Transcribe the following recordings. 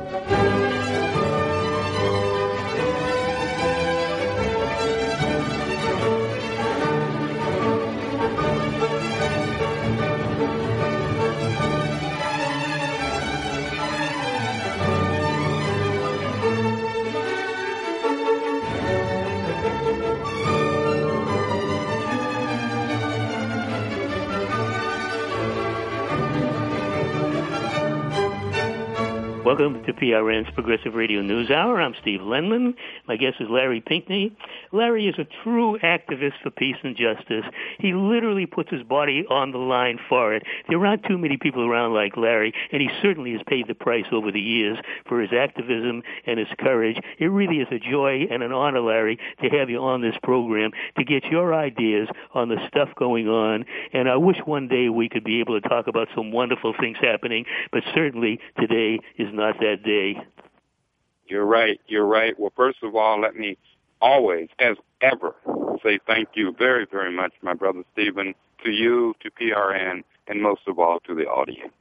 Welcome to PRN's Progressive Radio News Hour. I'm Steve Lenman. My guest is Larry Pinckney. Larry is a true activist for peace and justice. He literally puts his body on the line for it. There aren't too many people around like Larry, and he certainly has paid the price over the years for his activism and his courage. It really is a joy and an honor, Larry, to have you on this program to get your ideas on the stuff going on. And I wish one day we could be able to talk about some wonderful things happening, but certainly today is not that day. You're right. You're right. Well, first of all, let me always, as ever, say thank you very, very much, my brother Stephen, to you, to PRN, and most of all to the audience.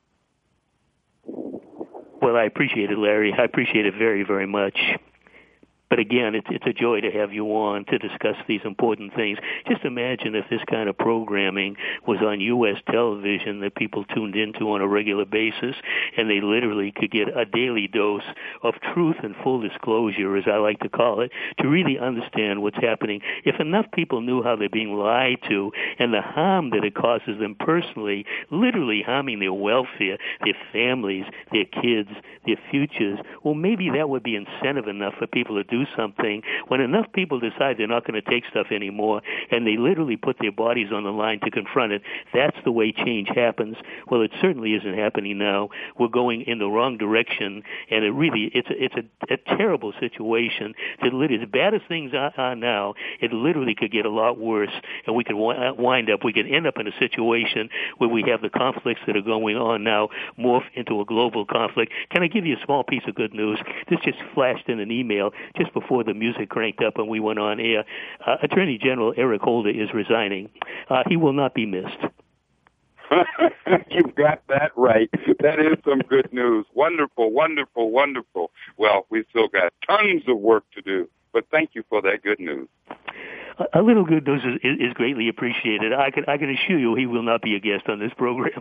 Well, I appreciate it, Larry. I appreciate it very, very much. But again, it's a joy to have you on to discuss these important things. Just imagine if this kind of programming was on U.S. television that people tuned into on a regular basis, and they literally could get a daily dose of truth and full disclosure, as I like to call it, to really understand what's happening. If enough people knew how they're being lied to and the harm that it causes them personally, literally harming their welfare, their families, their kids, their futures, well, maybe that would be incentive enough for people to do something. When enough people decide they're not going to take stuff anymore and they literally put their bodies on the line to confront it, that's the way change happens. Well, it certainly isn't happening now. We're going in the wrong direction, and it's a terrible situation that literally, as bad as things are now, it literally could get a lot worse, and we could we could end up in a situation where we have the conflicts that are going on now morph into a global conflict. Can I give you a small piece of good news? This just flashed in an email just before the music cranked up and we went on air. Attorney General Eric Holder is resigning. He will not be missed. You've got that right. That is some good news. Wonderful, wonderful, wonderful. Well, we've still got tons of work to do, but thank you for that good news. A little good news is greatly appreciated. I can assure you he will not be a guest on this program.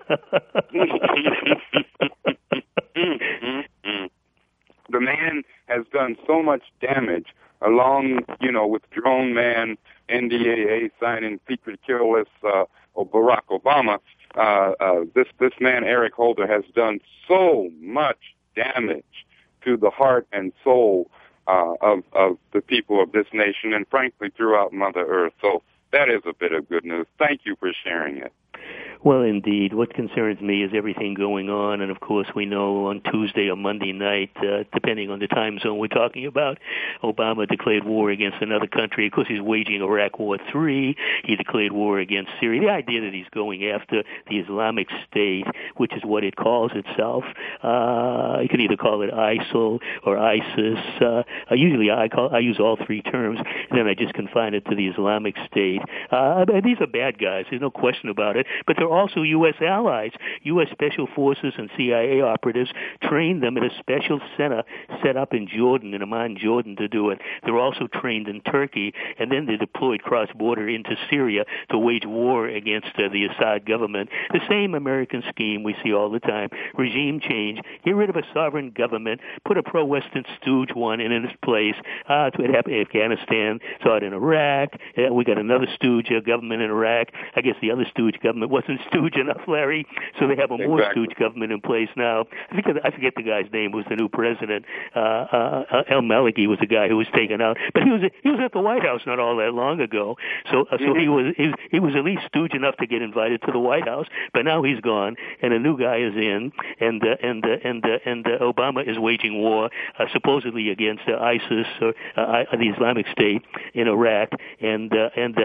The man has done so much damage along, with Drone Man, NDAA signing feature kill list, Barack Obama. This man, Eric Holder, has done so much damage to the heart and soul of the people of this nation and, frankly, throughout Mother Earth. So that is a bit of good news. Thank you for sharing it. Well, indeed. What concerns me is everything going on, and of course we know on Tuesday or Monday night, depending on the time zone we're talking about, Obama declared war against another country. Of course, he's waging Iraq War III. He declared war against Syria. The idea that he's going after the Islamic State, which is what it calls itself, you can either call it ISIL or ISIS. Usually I use all three terms, and then I just confine it to the Islamic State. These are bad guys. There's no question about it. But they're also U.S. allies. U.S. Special Forces and CIA operatives trained them at a special center set up in Jordan, in Amman, Jordan, to do it. They're also trained in Turkey, and then they're deployed cross-border into Syria to wage war against the Assad government. The same American scheme we see all the time. Regime change. Get rid of a sovereign government. Put a pro-Western stooge one in its place. It happened in Afghanistan. Saw it in Iraq. We got another stooge government in Iraq. I guess the other stooge government wasn't stooge enough, Larry, so they have a more stooge government in place now. I forget the guy's name, who's the new president. El Maliki was the guy who was taken out, but he was at the White House not all that long ago. So he was at least stooge enough to get invited to the White House, but now he's gone, and a new guy is in, and Obama is waging war supposedly against ISIS or the Islamic State in Iraq, and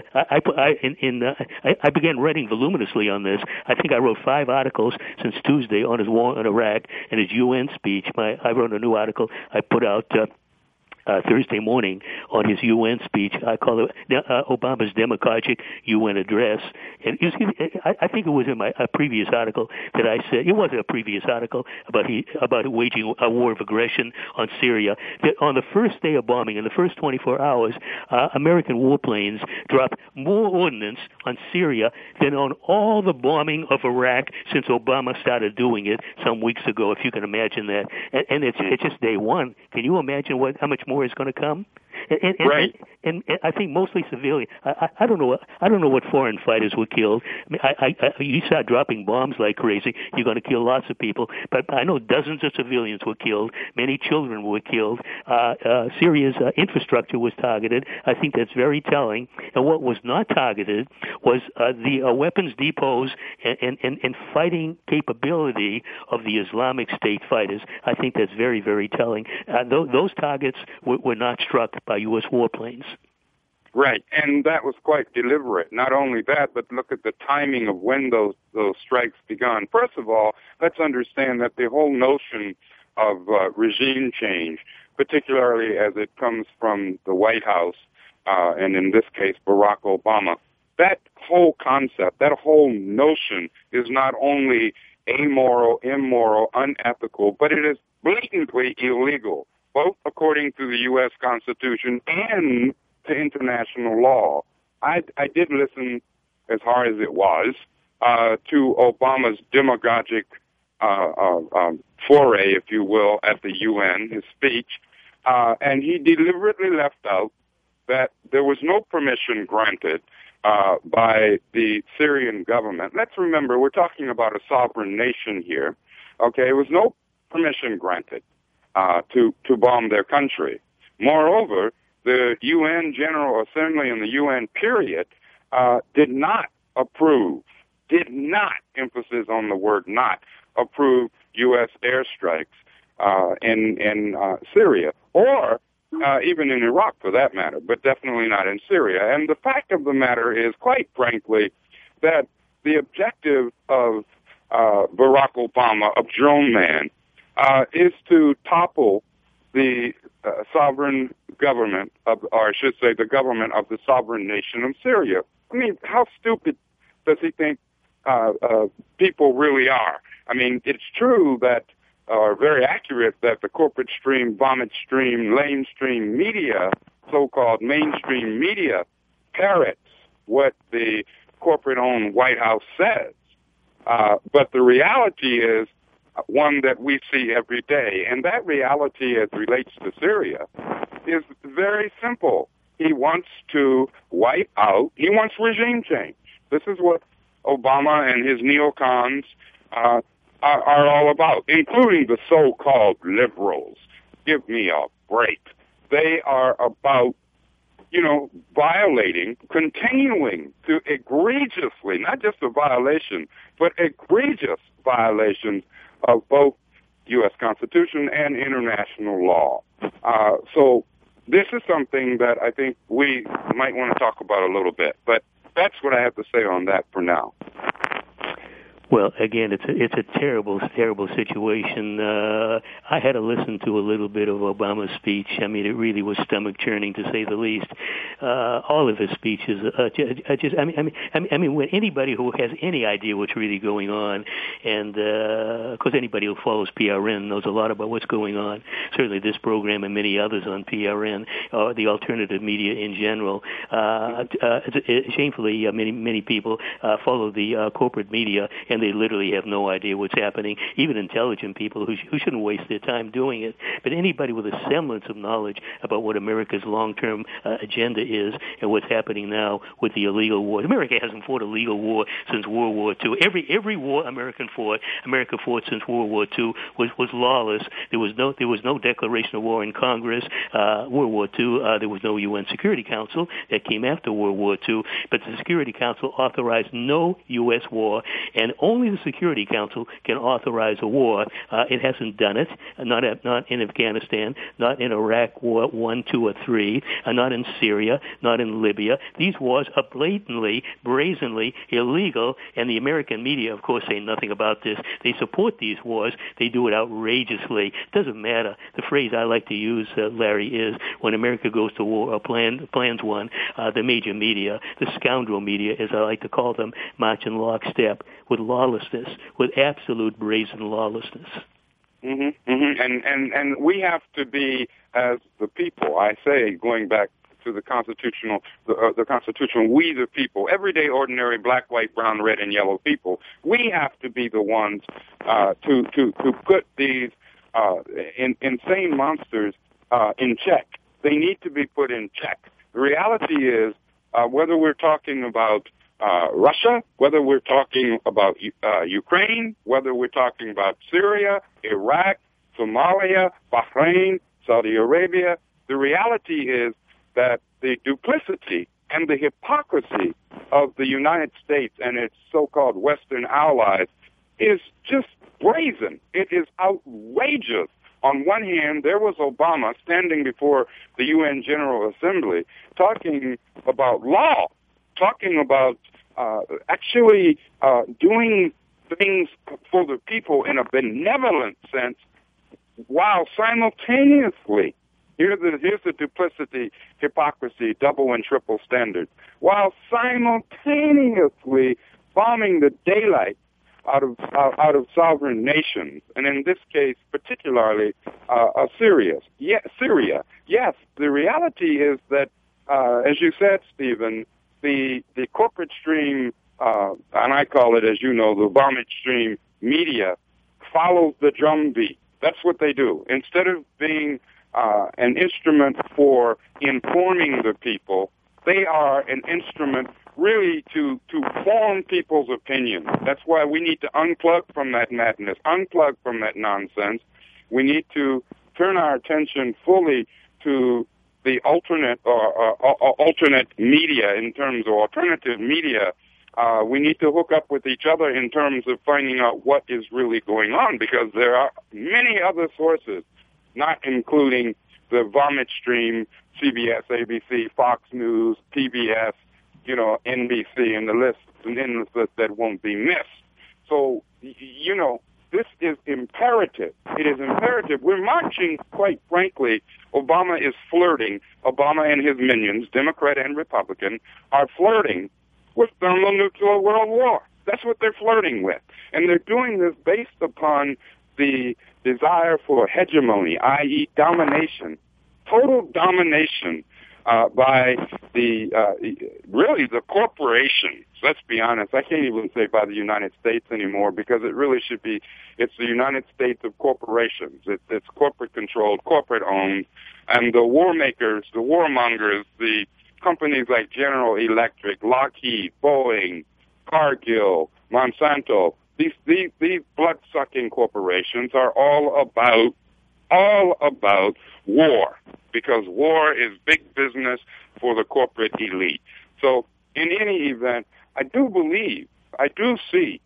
I began writing voluminously on this. I think I wrote 5 articles since Tuesday on his war in Iraq and his UN speech. I wrote a new article I put out Thursday morning on his UN speech. I call it Obama's demagogic UN address. And you see, I think it was in my previous article that I said, it wasn't a previous article about waging a war of aggression on Syria, that on the first day of bombing, in the first 24 hours, American warplanes dropped more ordnance on Syria than on all the bombing of Iraq since Obama started doing it some weeks ago, if you can imagine that. And it's just day one. Can you imagine how much more is going to come? Right. And I think mostly civilian. I don't know what foreign fighters were killed. I mean, you start dropping bombs like crazy, you're going to kill lots of people. But I know dozens of civilians were killed. Many children were killed. Syria's infrastructure was targeted. I think that's very telling. And what was not targeted was the weapons depots and fighting capability of the Islamic State fighters. I think that's very, very telling. Those targets were not struck by U.S. warplanes. Right, and that was quite deliberate. Not only that, but look at the timing of when those strikes began. First of all, let's understand that the whole notion of regime change, particularly as it comes from the White House, and in this case, Barack Obama, that whole concept, that whole notion is not only amoral, immoral, unethical, but it is blatantly illegal, both according to the U.S. Constitution and to international law. I did listen, as hard as it was, to Obama's demagogic foray, if you will, at the UN, his speech, and he deliberately left out that there was no permission granted by the Syrian government. Let's remember, we're talking about a sovereign nation here. Okay, there was no permission granted to bomb their country. Moreover, the UN General Assembly and the UN period did not approve, emphasis on the word not, approve U.S. airstrikes in Syria, or even in Iraq for that matter, but definitely not in Syria. And the fact of the matter is, quite frankly, that the objective of Barack Obama, of Drone Man, is to topple the sovereign government or I should say the government of the sovereign nation of Syria. I mean, how stupid does he think people really are? I mean, it's true that, or very accurate, that the corporate stream, vomit stream, lamestream media, so-called mainstream media, parrots what the corporate-owned White House says. But the reality is one that we see every day. And that reality as relates to Syria is very simple. He wants to wipe out, he wants regime change. This is what Obama and his neocons are all about, including the so-called liberals. Give me a break. They are about, violating, continuing to egregiously, not just a violation, but egregious violations of both U.S. Constitution and international law. So this is something that I think we might want to talk about a little bit, but that's what I have to say on that for now. Well, again, it's a terrible, terrible situation. I had to listen to a little bit of Obama's speech. I mean, it really was stomach-churning, to say the least. All of his speeches, I mean, when anybody who has any idea what's really going on, and of course, anybody who follows PRN knows a lot about what's going on. Certainly, this program and many others on PRN, the alternative media in general. Shamefully, many people follow the corporate media, and they literally have no idea what's happening, even intelligent people who shouldn't waste their time doing it. But anybody with a semblance of knowledge about what America's long-term agenda is and what's happening now with the illegal war. America hasn't fought a legal war since World War II. Every war America fought since World War II was lawless. There was no declaration of war in Congress. World War II, there was no UN Security Council that came after World War II, but the Security Council authorized no U.S. war, and only the Security Council can authorize a war. It hasn't done it, not in Afghanistan, not in Iraq War 1, 2, or 3, not in Syria, not in Libya. These wars are blatantly, brazenly illegal, and the American media, of course, say nothing about this. They support these wars. They do it outrageously. It doesn't matter. The phrase I like to use, Larry, is when America goes to war or plans one, the major media, the scoundrel media, as I like to call them, march in lockstep with lawlessness, with absolute brazen lawlessness. Mm-hmm, mm-hmm. And we have to be, as the people, I say, going back to the constitutional, we the people, everyday, ordinary, black, white, brown, red, and yellow people, we have to be the ones to put these insane monsters in check. They need to be put in check. The reality is, whether we're talking about Russia, whether we're talking about Ukraine, whether we're talking about Syria, Iraq, Somalia, Bahrain, Saudi Arabia, the reality is that the duplicity and the hypocrisy of the United States and its so-called Western allies is just brazen. It is outrageous. On one hand, there was Obama standing before the UN General Assembly talking about law, talking about actually doing things for the people in a benevolent sense, while simultaneously, here's the duplicity, hypocrisy, double and triple standards, while simultaneously bombing the daylight out of sovereign nations, and in this case, particularly Syria. Yes, the reality is that, as you said, Stephen, the corporate stream, and I call it, as you know, the vomit stream media, follows the drumbeat. That's what they do. Instead of being an instrument for informing the people, they are an instrument really to form people's opinions. That's why we need to unplug from that madness, unplug from that nonsense. We need to turn our attention fully to the alternate media in terms of alternative media. We need to hook up with each other in terms of finding out what is really going on, because there are many other sources, not including the vomit stream, CBS, ABC, Fox News, PBS, NBC, and the list that won't be missed. So, this is imperative. It is imperative. We're marching, quite frankly. Obama is flirting. Obama and his minions, Democrat and Republican, are flirting with thermonuclear world war. That's what they're flirting with. And they're doing this based upon the desire for hegemony, i.e. domination, total domination by really the corporations. Let's be honest. I can't even say by the United States anymore, because it really should be, it's the United States of corporations. It's corporate controlled, corporate owned, and the war makers, the warmongers, the companies like General Electric, Lockheed, Boeing, Cargill, Monsanto, these blood-sucking corporations are all about war, because war is big business for the corporate elite. So in any event, I do see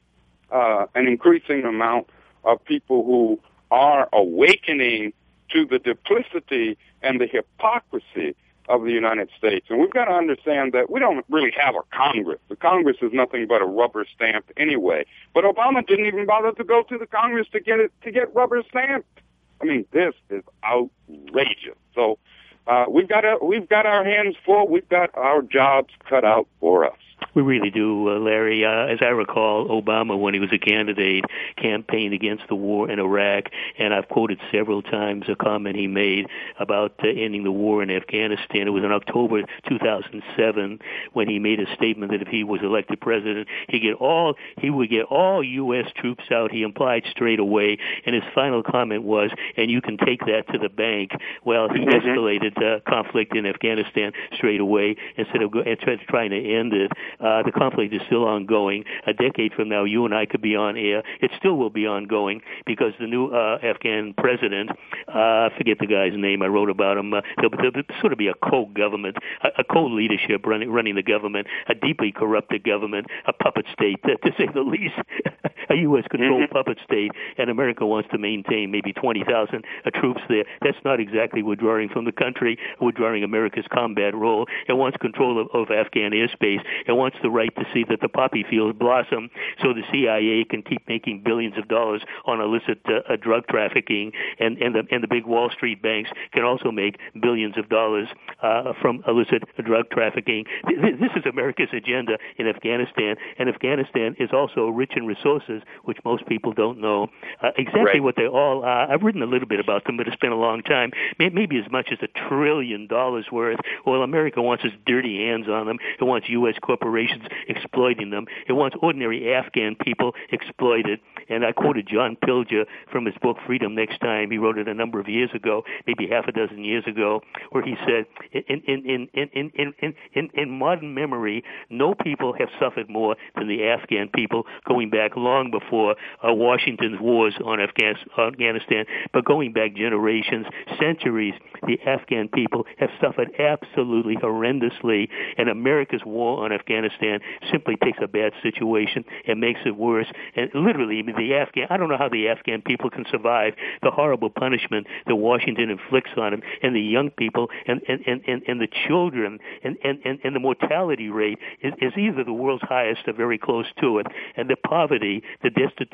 an increasing amount of people who are awakening to the duplicity and the hypocrisy of the United States. And we've got to understand that we don't really have a Congress. The Congress is nothing but a rubber stamp anyway. But Obama didn't even bother to go to the Congress to get rubber stamped. I mean, this is outrageous. So we've got our hands full. We've got our jobs cut out for us. We really do, Larry. As I recall, Obama, when he was a candidate, campaigned against the war in Iraq, and I've quoted several times a comment he made about ending the war in Afghanistan. It was in October 2007 when he made a statement that if he was elected president, he would get all U.S. troops out. He implied straight away, and his final comment was, and you can take that to the bank. Well, he escalated conflict in Afghanistan straight away instead of trying to end it. The conflict is still ongoing. A decade from now, you and I could be on air. It still will be ongoing because the new Afghan president, I forget the guy's name, I wrote about him, there'll sort of be a co-government, a co-leadership running the government, a deeply corrupted government, a puppet state, to say the least, a U.S.-controlled puppet state, and America wants to maintain maybe 20,000 troops there. That's not exactly withdrawing from the country, withdrawing America's combat role. It wants control of Afghan airspace. It wants the right to see that the poppy fields blossom so the CIA can keep making billions of dollars on illicit drug trafficking, and the big Wall Street banks can also make billions of dollars from illicit drug trafficking. This is America's agenda in Afghanistan, and Afghanistan is also rich in resources, which most people don't know exactly what they all are. I've written a little bit about them, but it's been a long time. Maybe as much as $1 trillion worth. Well, America wants its dirty hands on them. It wants U.S. corporations exploiting them. It wants ordinary Afghan people exploited. And I quoted John Pilger from his book Freedom Next Time. He wrote it a number of years ago, maybe half a dozen years ago, where he said, in modern memory, no people have suffered more than the Afghan people, going back long before Washington's wars on Afghanistan, but going back generations, centuries, the Afghan people have suffered absolutely horrendously, and America's war on Afghanistan simply takes a bad situation and makes it worse. And literally, I don't know how the Afghan people can survive the horrible punishment that Washington inflicts on them, and the young people and the children, and the mortality rate is either the world's highest or very close to it, and the poverty, the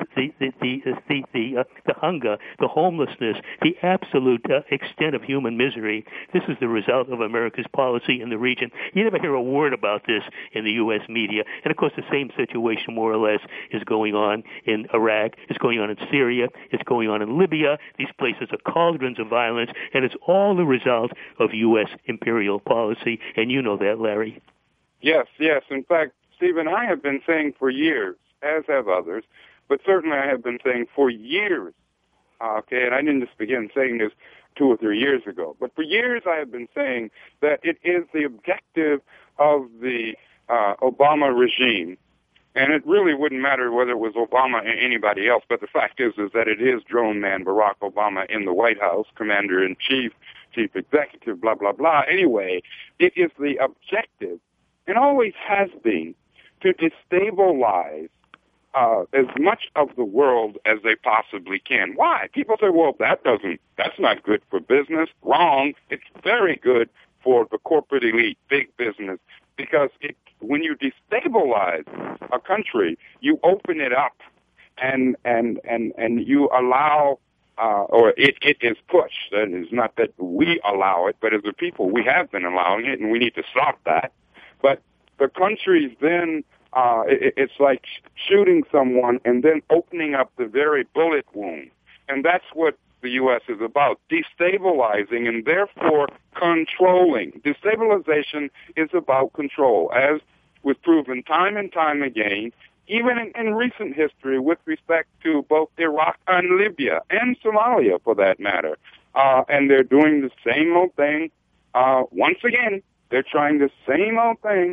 hunger, the homelessness, the absolute extent of human misery. This is the result of America's policy in the region. You never hear a word about this in the U.S. media, and of course the same situation more or less is going on in Iraq, it's going on in Syria, it's going on in Libya. These places are cauldrons of violence, and it's all the result of U.S. imperial policy, and you know that, Larry. Yes. In fact, Stephen, I have been saying for years, as have others, but certainly I have been saying for years, and I didn't just begin saying this 2 or 3 years ago, but for years I have been saying that it is the objective of the Obama regime, and it really wouldn't matter whether it was Obama or anybody else, but the fact is that it is drone man Barack Obama in the White House, commander-in-chief, chief executive, blah, blah, blah. Anyway, it is the objective, and always has been, to destabilize as much of the world as they possibly can. Why? People say, well, that's not good for business. Wrong. It's very good for the corporate elite, big business, because when you destabilize a country, you open it up and you allow, or it is pushed. That is not that we allow it, but as a people, we have been allowing it, and we need to stop that. But the countries then, it's like shooting someone and then opening up the very bullet wound. And that's what the U.S. is about, destabilizing and therefore controlling. Destabilization is about control, as was proven time and time again, even in recent history with respect to both Iraq and Libya and Somalia, for that matter. And they're doing the same old thing. Once again, they're trying the same old thing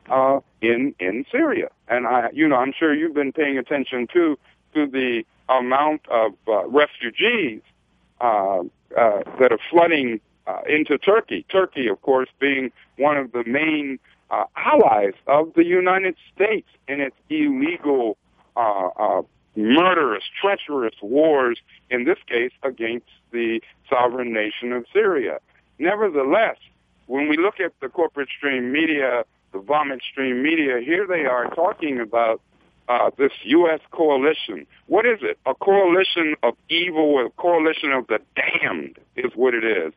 in Syria. And I'm sure you've been paying attention to the amount of refugees that are flooding into Turkey. Turkey, of course, being one of the main allies of the United States in its illegal, murderous, treacherous wars, in this case, against the sovereign nation of Syria. Nevertheless, when we look at the corporate stream media, the vomit stream media, here they are talking about this U.S. coalition. What is it? A coalition of evil, a coalition of the damned is what it is.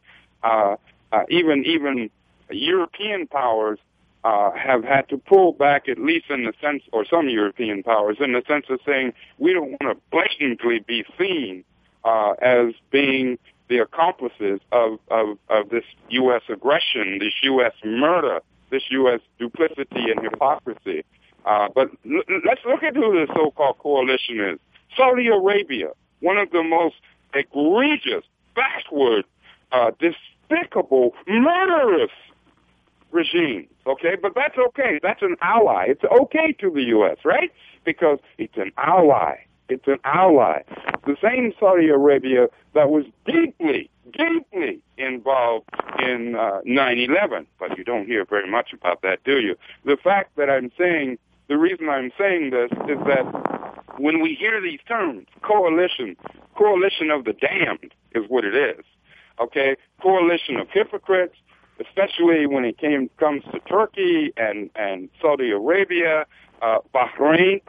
Even European powers have had to pull back, at least in the sense, or some European powers, in the sense of saying we don't want to blatantly be seen as being the accomplices of this U.S. aggression, this U.S. murder, this U.S. duplicity and hypocrisy. But let's look at who the so-called coalition is. Saudi Arabia, one of the most egregious, backward, despicable, murderous regimes, Okay, but that's okay. That's an ally. It's okay to the U.S., right? Because it's an ally. It's an ally. The same Saudi Arabia that was deeply, deeply involved in 9/11, but you don't hear very much about that, do you? The fact that I'm saying, the reason I'm saying this is that when we hear these terms, coalition of the damned is what it is. Okay, coalition of hypocrites, especially when it comes to Turkey and Saudi Arabia, Bahrain.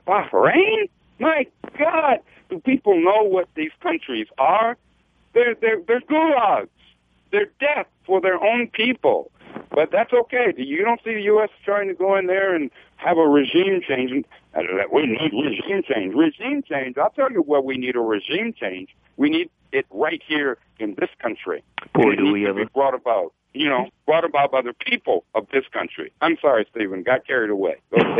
My God, do people know what these countries are? They're gulags. They're death for their own people. But that's okay. You don't see the U.S. trying to go in there and have a regime change. We need regime change. Regime change. I'll tell you where we need a regime change. We need it right here in this country. Boy, do we ever. Brought about by the people of this country. I'm sorry, Stephen, got carried away.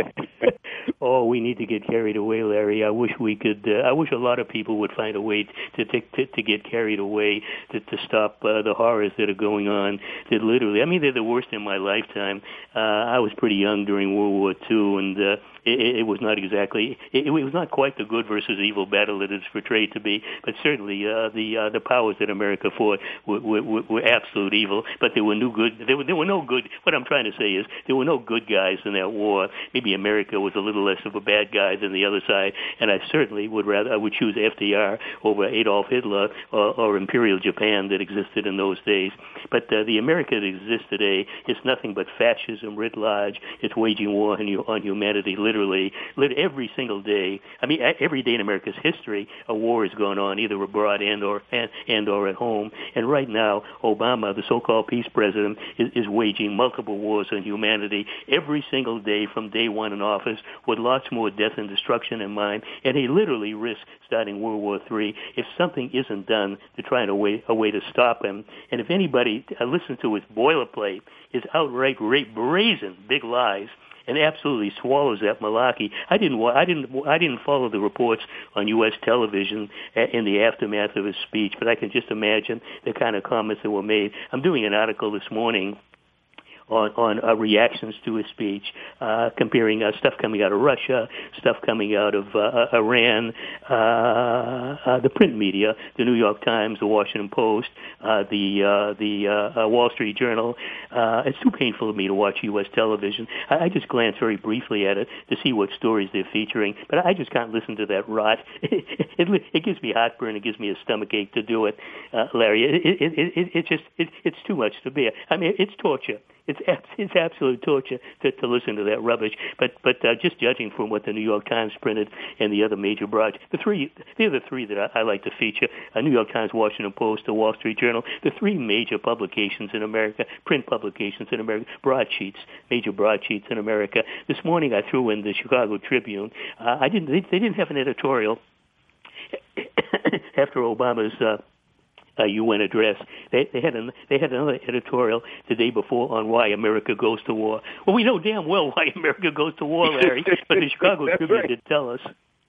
Oh, we need to get carried away, Larry. I wish we could. I wish a lot of people would find a way to get carried away, to stop the horrors that are going on. That literally, I mean, they're the worst in my lifetime. I was pretty young during World War II, and it was not exactly. It was not quite the good versus evil battle that it's portrayed to be. But certainly, the powers that America fought were absolute evil. But there were no good. There were no good. What I'm trying to say is there were no good guys in that war. Maybe America was a little less of a bad guy than the other side, and I certainly would choose FDR over Adolf Hitler or Imperial Japan that existed in those days. But the America that exists today is nothing but fascism writ large. It's waging war on humanity, literally every single day. I mean, every day in America's history, a war is going on, either abroad and or at home. And right now, Obama, the so-called peace president, is waging multiple wars on humanity every single day from day one in office, with lots more death and destruction in mind. And he literally risks starting World War III if something isn't done to try a way to stop him. And if anybody listens to his boilerplate, his outright brazen big lies, and absolutely swallows that malarkey. I didn't follow the reports on U.S. television in the aftermath of his speech, but I can just imagine the kind of comments that were made. I'm doing an article this morning on reactions to his speech, comparing stuff coming out of Russia, stuff coming out of Iran, the print media, the New York Times, the Washington Post, the Wall Street Journal. It's too painful for me to watch U.S. television. I just glance very briefly at it to see what stories they're featuring, but I just can't listen to that rot. It gives me heartburn. It gives me a stomachache to do it, Larry. It's too much to bear. I mean, it's torture. It's absolute torture to listen to that rubbish. But just judging from what the New York Times printed and the other major broadsheets, they're the three that I like to feature: New York Times, Washington Post, the Wall Street Journal, the three major publications in America, print publications in America, major broadsheets in America. This morning I threw in the Chicago Tribune. They didn't have an editorial after Obama's UN address. They had another editorial the day before on why America goes to war. Well, we know damn well why America goes to war, Larry, but the Chicago Tribune did tell us.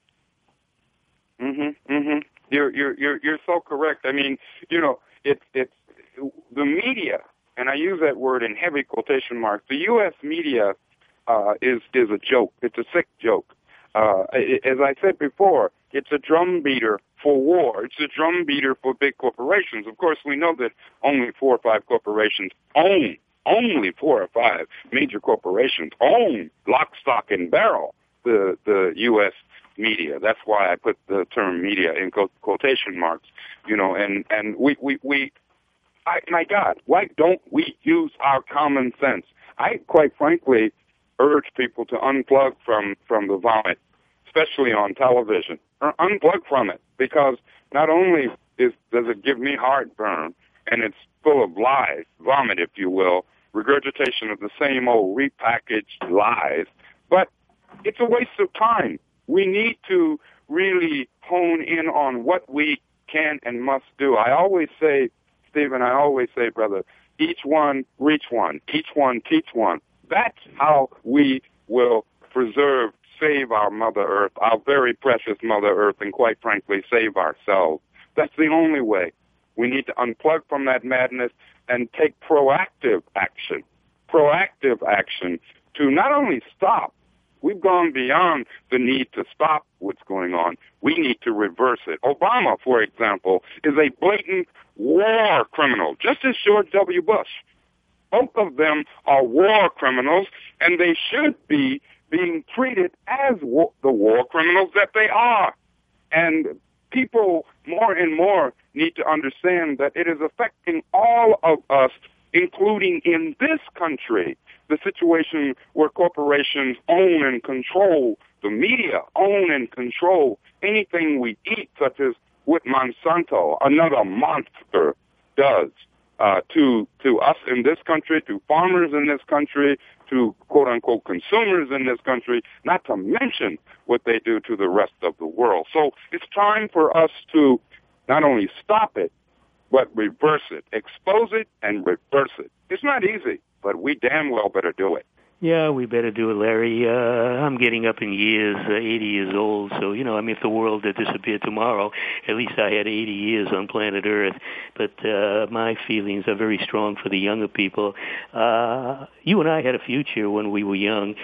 You're so correct. I mean, it's the media, and I use that word in heavy quotation marks. The U.S. media is a joke. It's a sick joke. As I said before, it's a drum beater for war. It's a drum beater for big corporations. Of course, we know that only 4 or 5 corporations own, only 4 or 5 major corporations own lock, stock, and barrel the U.S. media. That's why I put the term media in quotation marks, and my God, why don't we use our common sense? I, quite frankly, urge people to unplug from the vomit, especially on television. Unplug from it, because not only does it give me heartburn, and it's full of lies, vomit, if you will, regurgitation of the same old repackaged lies, but it's a waste of time. We need to really hone in on what we can and must do. I always say, Stephen, brother, each one reach one, each one teach one. That's how we will save our Mother Earth, our very precious Mother Earth, and quite frankly, save ourselves. That's the only way. We need to unplug from that madness and take proactive action. proactive action to not only stop. We've gone beyond the need to stop what's going on. We need to reverse it. Obama, for example, is a blatant war criminal, just as George W. Bush. Both of them are war criminals, and they should be being treated as the war criminals that they are. And people more and more need to understand that it is affecting all of us, including in this country, the situation where corporations own and control the media, own and control anything we eat, such as what Monsanto, another monster, does to us in this country, to farmers in this country, to quote-unquote consumers in this country, not to mention what they do to the rest of the world. So it's time for us to not only stop it, but reverse it, expose it, and reverse it. It's not easy, but we damn well better do it. Yeah, we better do it, Larry. I'm getting up in years, 80 years old, so, if the world had disappeared tomorrow, at least I had 80 years on planet Earth. But my feelings are very strong for the younger people. You and I had a future when we were young.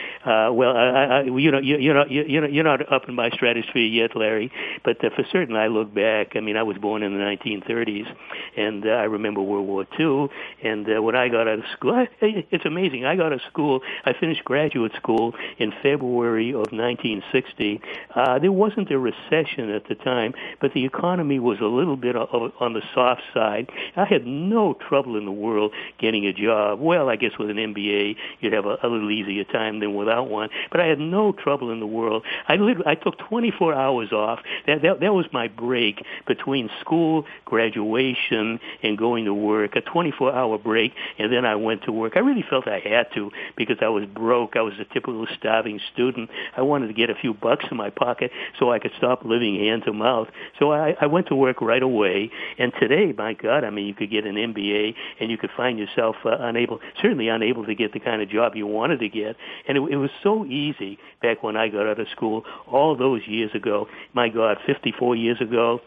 You're not up in my stratosphere yet, Larry, but for certain I look back. I was born in the 1930s, and I remember World War II, and when I got out of school, it's amazing. I got out of school. I finished graduate school in February of 1960. There wasn't a recession at the time, but the economy was a little bit on the soft side. I had no trouble in the world getting a job. Well, I guess with an MBA, you'd have a little easier time than without one. But I had no trouble in the world. I took 24 hours off. That was my break between school, graduation, and going to work. A 24-hour break, and then I went to work. I really felt I had to because I was broke. I was a typical starving student. I wanted to get a few bucks in my pocket so I could stop living hand to mouth. So I went to work right away. And today, my God, you could get an MBA and you could find yourself unable to get the kind of job you wanted to get. And it was so easy back when I got out of school all those years ago. My God, 54 years ago.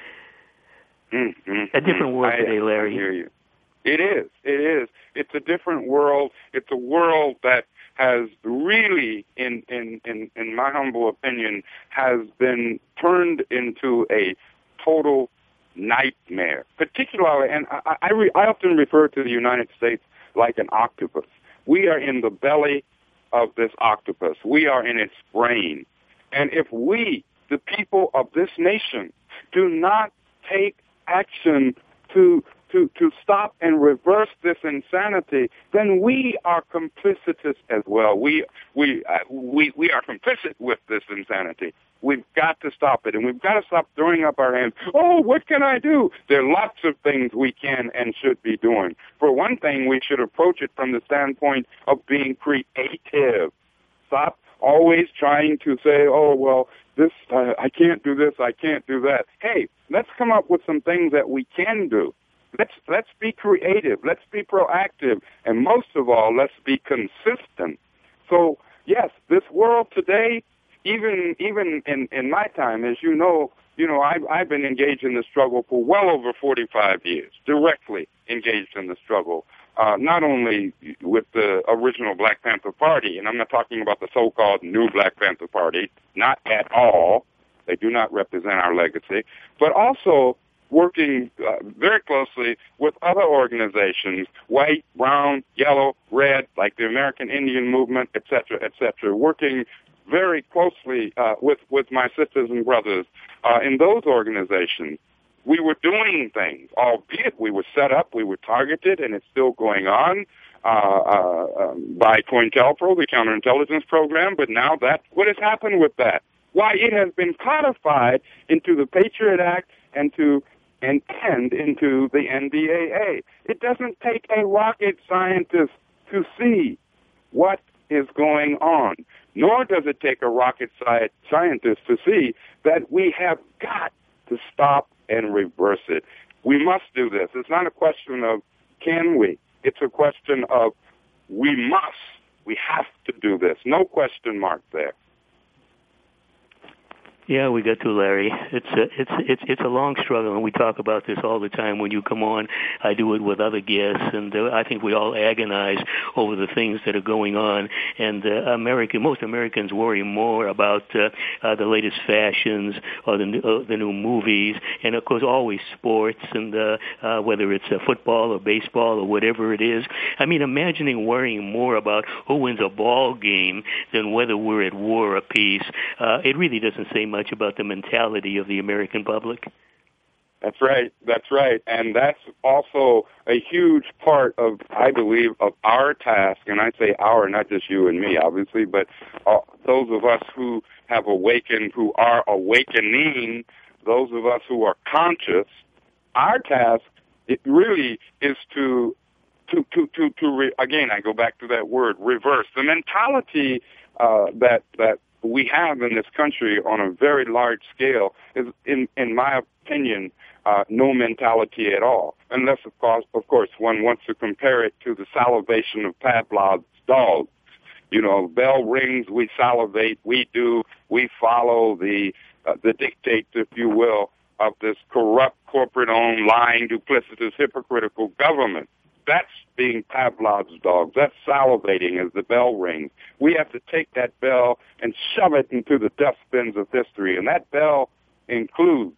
A different world today, Larry. I hear you. It is. It's a different world. It's a world that has really, in my humble opinion, has been turned into a total nightmare. Particularly, and I often refer to the United States like an octopus. We are in the belly of this octopus. We are in its brain. And if we, the people of this nation, do not take action to stop and reverse this insanity, then we are complicitous as well. We are complicit with this insanity. We've got to stop it, and we've got to stop throwing up our hands. Oh, what can I do? There are lots of things we can and should be doing. For one thing, we should approach it from the standpoint of being creative. Stop always trying to say, oh, well, this I can't do this, I can't do that. Hey, let's come up with some things that we can do. Let's be creative. Let's be proactive. And most of all, let's be consistent. So, yes, this world today, even in my time, as you know, I've been engaged in the struggle for well over 45 years, directly engaged in the struggle, not only with the original Black Panther Party, and I'm not talking about the so-called new Black Panther Party, not at all. They do not represent our legacy, but also working very closely with other organizations, white, brown, yellow, red, like the American Indian Movement, et cetera, working very closely with my sisters and brothers in those organizations. We were doing things, albeit we were set up, we were targeted, and it's still going on by COINTELPRO, the counterintelligence program, but now what has happened with that? Why, it has been codified into the Patriot Act and into the NDAA. It doesn't take a rocket scientist to see what is going on, nor does it take a rocket scientist to see that we have got to stop and reverse it. We must do this. It's not a question of can we. It's a question of we must. We have to do this. No question mark there. Yeah, we got to, Larry. It's a long struggle, and we talk about this all the time. When you come on, I do it with other guests, and I think we all agonize over the things that are going on. And most Americans worry more about the latest fashions or the new movies, and of course always sports, and whether it's football or baseball or whatever it is. I mean, imagining worrying more about who wins a ball game than whether we're at war or peace. It really doesn't say much about the mentality of the American public. That's right. And that's also a huge part of, I believe, of our task. And I say our, not just you and me, obviously, but those of us who have awakened, who are awakening, those of us who are conscious. Our task, it really is to again, I go back to that word, reverse. The mentality that we have in this country on a very large scale is, in my opinion, no mentality at all. Unless, of course, one wants to compare it to the salivation of Pavlov's dog. You know, bell rings, we salivate, we follow the dictates, if you will, of this corrupt, corporate-owned, lying, duplicitous, hypocritical government. That's being Pavlov's dog. That's salivating as the bell rings. We have to take that bell and shove it into the dustbins of history. And that bell includes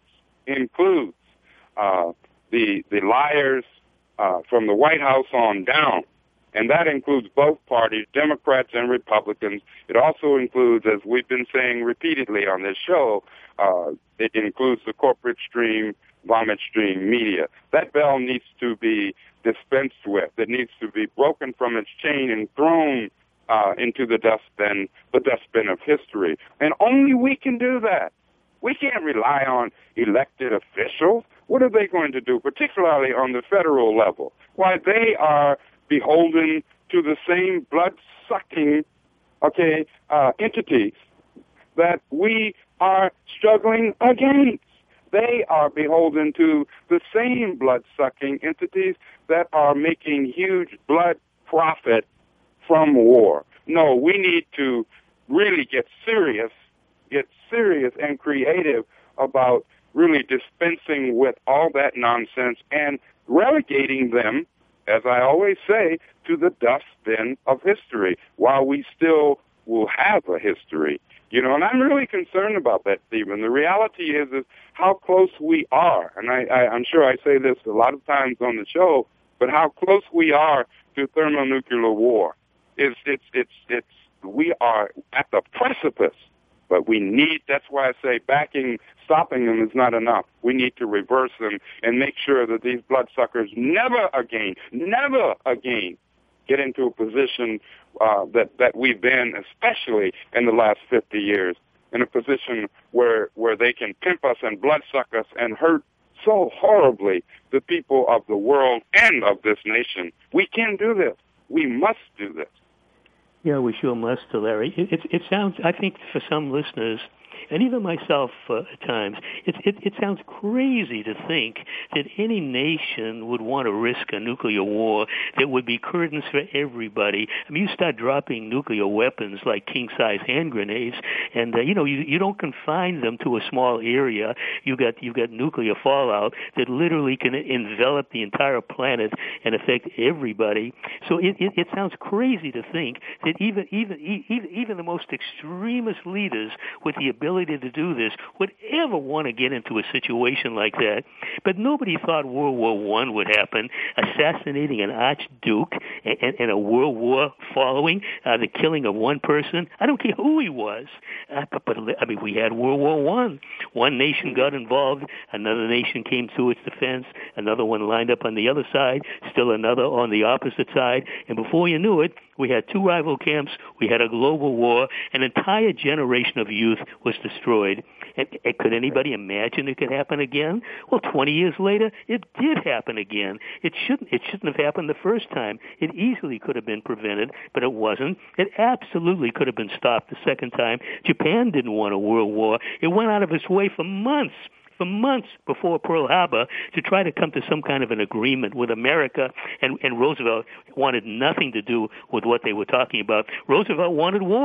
the liars from the White House on down. And that includes both parties, Democrats and Republicans. It also includes, as we've been saying repeatedly on this show, it includes the corporate stream, vomit stream media. That bell needs to be dispensed with. It needs to be broken from its chain and thrown into the dustbin of history. And only we can do that. We can't rely on elected officials. What are they going to do, particularly on the federal level? Why, they are beholden to the same blood-sucking, entities that we are struggling against. They are beholden to the same blood-sucking entities that are making huge blood profit from war. No, we need to really get serious and creative about really dispensing with all that nonsense and relegating them, as I always say, to the dustbin of history, while we still will have a history. You know, and I'm really concerned about that, Stephen. The reality is how close we are, and I'm sure I say this a lot of times on the show, but how close we are to thermonuclear war. We are at the precipice, but that's why I say stopping them is not enough. We need to reverse them and make sure that these bloodsuckers never again get into a position that we've been, especially in the last 50 years, in a position where they can pimp us and bloodsuck us and hurt so horribly the people of the world and of this nation. We can do this. We must do this. Yeah, we sure must, Larry. It sounds, I think, for some listeners, and even myself at times, it sounds crazy to think that any nation would want to risk a nuclear war that would be curtains for everybody. I mean, you start dropping nuclear weapons like king-size hand grenades, and you don't confine them to a small area. You got nuclear fallout that literally can envelop the entire planet and affect everybody. So it sounds crazy to think that even the most extremist leaders with the ability to do this would ever want to get into a situation like that. But nobody thought World War I would happen, assassinating an archduke and a world war following, the killing of one person. I don't care who he was. But I mean, we had World War I. One nation got involved, another nation came to its defense, another one lined up on the other side, still another on the opposite side, and before you knew it, we had two rival camps, we had a global war, an entire generation of youth was destroyed. And could anybody imagine it could happen again? Well, 20 years later, it did happen again. It shouldn't have happened the first time. It easily could have been prevented, but it wasn't. It absolutely could have been stopped the second time. Japan didn't want a world war. It went out of its way for months before Pearl Harbor to try to come to some kind of an agreement with America, and Roosevelt wanted nothing to do with what they were talking about. Roosevelt wanted war.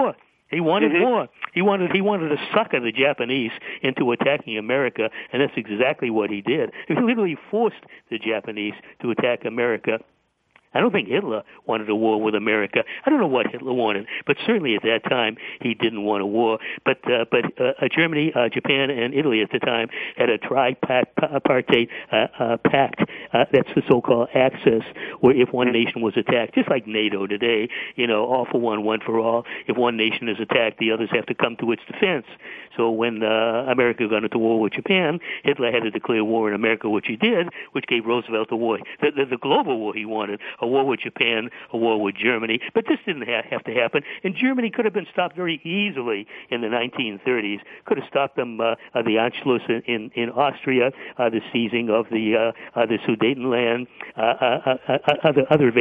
He wanted more. He wanted to sucker the Japanese into attacking America, and that's exactly what he did. He literally forced the Japanese to attack America. I don't think Hitler wanted a war with America. I don't know what Hitler wanted, but certainly at that time he didn't want a war. But Germany, Japan, and Italy at the time had a tripartite pact. That's the so-called Axis, where if one nation was attacked, just like NATO today, all for one for all. If one nation is attacked, the others have to come to its defense. So when America got into war with Japan, Hitler had to declare war in America, which he did, which gave Roosevelt the war, the global war he wanted. A war with Japan, a war with Germany, but this didn't have to happen. And Germany could have been stopped very easily in the 1930s. Could have stopped them, the Anschluss in Austria, the seizing of the Sudetenland, other.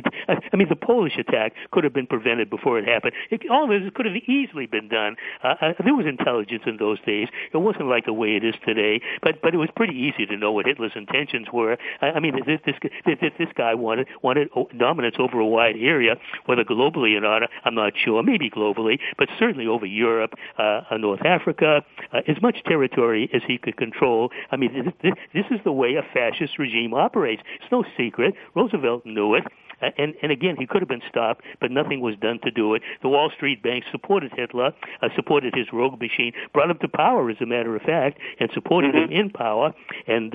I mean, the Polish attack could have been prevented before it happened. All this could have easily been done. There was intelligence in those days. It wasn't like the way it is today, but it was pretty easy to know what Hitler's intentions were. I mean, this guy wanted dominance over a wide area, whether globally or not, I'm not sure, maybe globally, but certainly over Europe, North Africa, as much territory as he could control. I mean, this is the way a fascist regime operates. It's no secret. Roosevelt knew it. And again, he could have been stopped, but nothing was done to do it. The Wall Street banks supported Hitler, supported his rogue machine, brought him to power, as a matter of fact, and supported him in power. And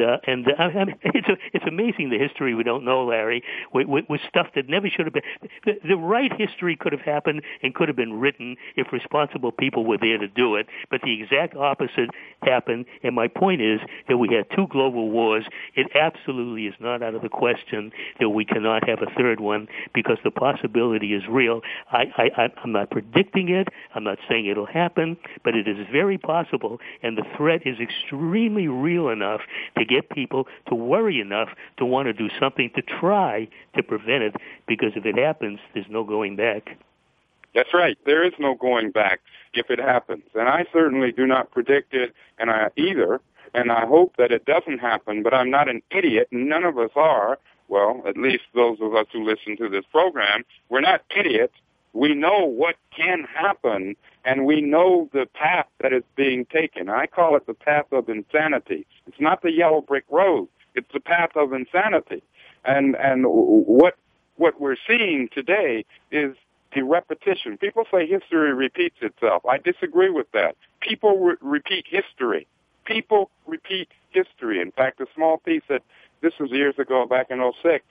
I mean, it's amazing the history we don't know, Larry, with stuff that never should have been. The right history could have happened and could have been written if responsible people were there to do it, but the exact opposite happened. And my point is that we had two global wars. It absolutely is not out of the question that we cannot have a third one, because the possibility is real. I'm not predicting it. I'm not saying it'll happen, but it is very possible, and the threat is extremely real enough to get people to worry enough to want to do something to try to prevent it, because if it happens, there's no going back. That's right. There is no going back if it happens. And I certainly do not predict it either, and I hope that it doesn't happen, but I'm not an idiot, and none of us are. Well, at least those of us who listen to this program, we're not idiots. We know what can happen, and we know the path that is being taken. I call it the path of insanity. It's not the yellow brick road. It's the path of insanity. And what we're seeing today is the repetition. People say history repeats itself. I disagree with that. People repeat history. People repeat history. In fact, a small piece that this was years ago, back in 2006,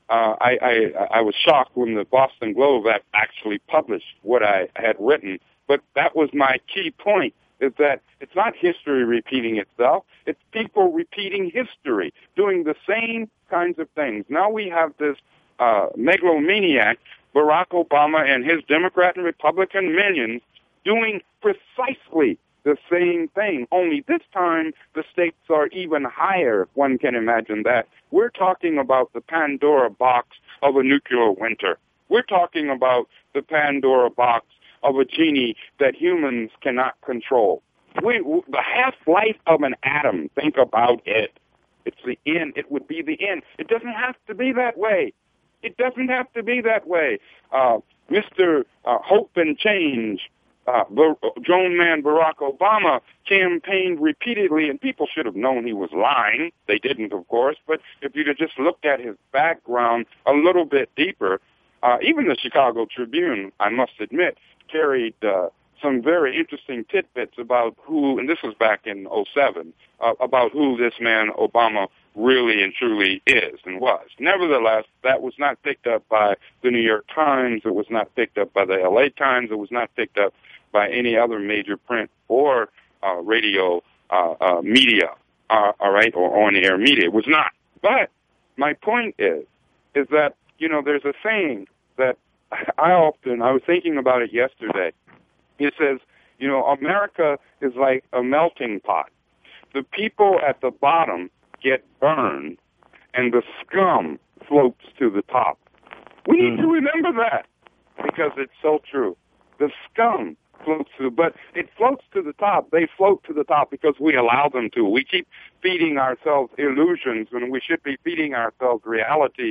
I was shocked when the Boston Globe actually published what I had written. But that was my key point, is that it's not history repeating itself. It's people repeating history, doing the same kinds of things. Now we have this megalomaniac, Barack Obama, and his Democrat and Republican minions doing precisely the same thing, only this time the stakes are even higher, if one can imagine that. We're talking about the Pandora box of a nuclear winter. We're talking about the Pandora box of a genie that humans cannot control. The half-life of an atom, think about it. It's the end. It would be the end. It doesn't have to be that way. It doesn't have to be that way. Mr. Hope and Change, drone man Barack Obama campaigned repeatedly, and people should have known he was lying. They didn't, of course, but if you'd have just looked at his background a little bit deeper, even the Chicago Tribune, I must admit, carried some very interesting tidbits about who, and this was back in 2007, about who this man Obama really and truly is and was. Nevertheless, that was not picked up by the New York Times. It was not picked up by the LA Times. It was not picked up by any other major print or radio media, all right, or on-air media. It was not. But my point is that, there's a saying that I was thinking about it yesterday. It says, America is like a melting pot. The people at the bottom get burned, and the scum floats to the top. We need to remember that, because it's so true. The scum floats to, but it floats to the top. They float to the top because we allow them to. We keep feeding ourselves illusions when we should be feeding ourselves reality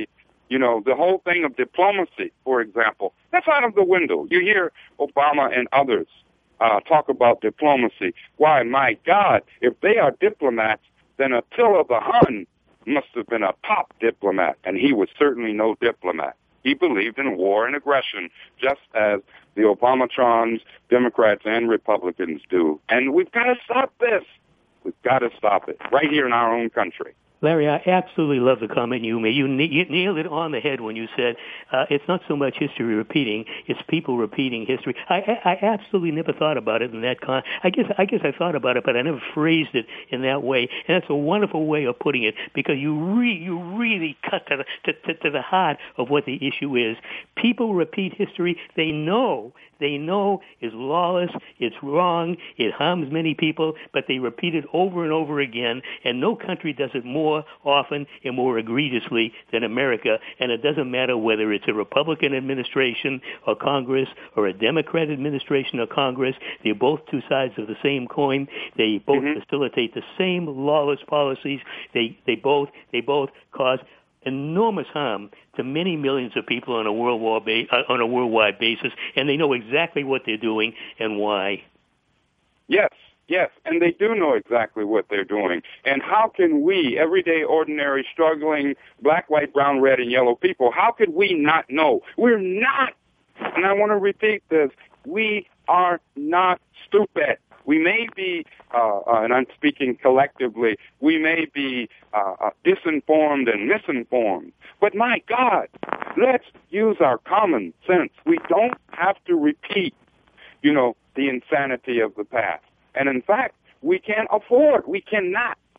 You know, the whole thing of diplomacy, for example, that's out of the window. You hear Obama and others talk about diplomacy. Why, my God, if they are diplomats, then Attila the Hun must have been a top diplomat, and he was certainly no diplomat. He believed in war and aggression, just as the Obamatrons, Democrats, and Republicans do. And we've got to stop this. We've got to stop it right here in our own country. Larry, I absolutely love the comment you made. You nailed it on the head when you said it's not so much history repeating; it's people repeating history. I absolutely never thought about it in that I guess I thought about it, but I never phrased it in that way. And that's a wonderful way of putting it, because you really cut to the heart of what the issue is. People repeat history. They know is lawless, it's wrong, it harms many people, but they repeat it over and over again, and no country does it more often and more egregiously than America. And it doesn't matter whether it's a Republican administration or Congress or a Democrat administration or Congress. They're both two sides of the same coin. They both facilitate the same lawless policies. They both cause enormous harm to many millions of people on a worldwide basis, and they know exactly what they're doing and why. Yes, and they do know exactly what they're doing. And how can we, everyday, ordinary, struggling, black, white, brown, red, and yellow people, how could we not know? We're not, and I want to repeat this, we are not stupid. We may be, and I'm speaking collectively, we may be disinformed and misinformed. But my God, let's use our common sense. We don't have to repeat, the insanity of the past. And in fact, we cannot afford, we can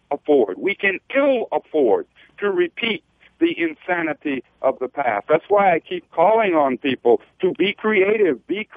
ill afford to repeat the insanity of the past. That's why I keep calling on people to be creative. Each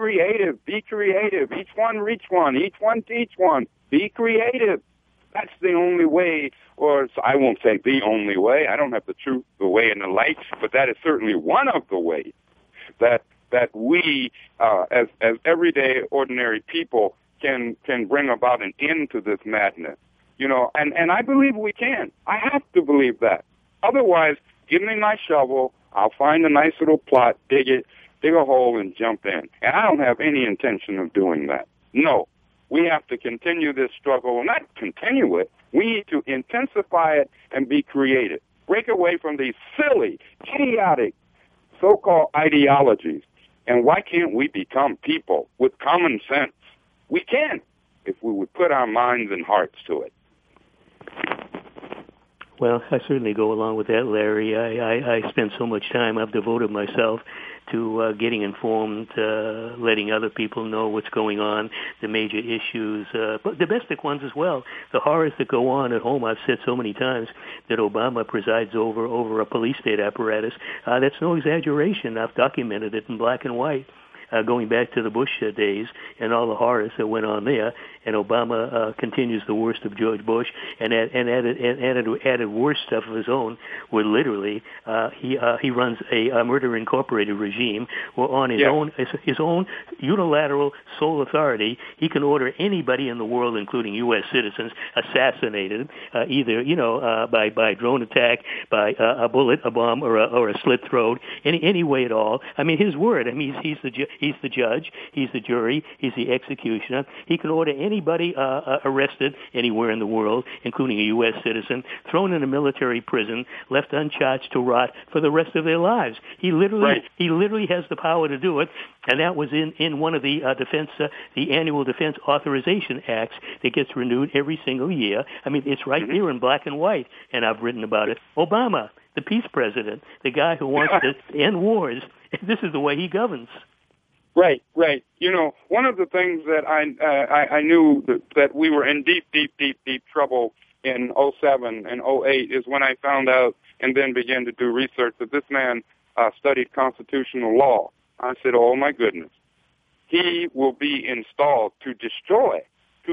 one reach one, each one teach one. Be creative. That's the only way, or I won't say the only way. I don't have the truth, the way, and the light, but that is certainly one of the ways that we, as everyday, ordinary people, can bring about an end to this madness. And I believe we can. I have to believe that. Otherwise, give me my shovel, I'll find a nice little plot, dig a hole, and jump in. And I don't have any intention of doing that. No. We have to continue this struggle, not continue it. We need to intensify it and be creative. Break away from these silly, idiotic, so-called ideologies. And why can't we become people with common sense? We can, if we would put our minds and hearts to it. Well, I certainly go along with that, Larry. I spend so much time. I've devoted myself to getting informed, letting other people know what's going on, the major issues, but domestic ones as well. The horrors that go on at home. I've said so many times that Obama presides over a police state apparatus. That's no exaggeration. I've documented it in black and white. Going back to the Bush days and all the horrors that went on there, and Obama continues the worst of George Bush and added worse stuff of his own, where literally he runs a Murder Incorporated regime where on his own unilateral sole authority he can order anybody in the world, including U.S. citizens, assassinated either by drone attack, by a bullet, a bomb, or a slit throat, any way at all. I mean, his word. I mean, he's the judge, he's the jury, he's the executioner. He can order anybody arrested anywhere in the world, including a U.S. citizen, thrown in a military prison, left uncharged to rot for the rest of their lives. He literally has the power to do it, and that was in one of the the annual Defense Authorization Acts that gets renewed every single year. I mean, it's right there in black and white, and I've written about it. Obama, the peace president, the guy who wants to end wars, this is the way he governs. Right. One of the things that I knew that we were in deep trouble in 2007 and 2008 is when I found out and then began to do research that this man studied constitutional law. I said, oh my goodness, he will be installed to destroy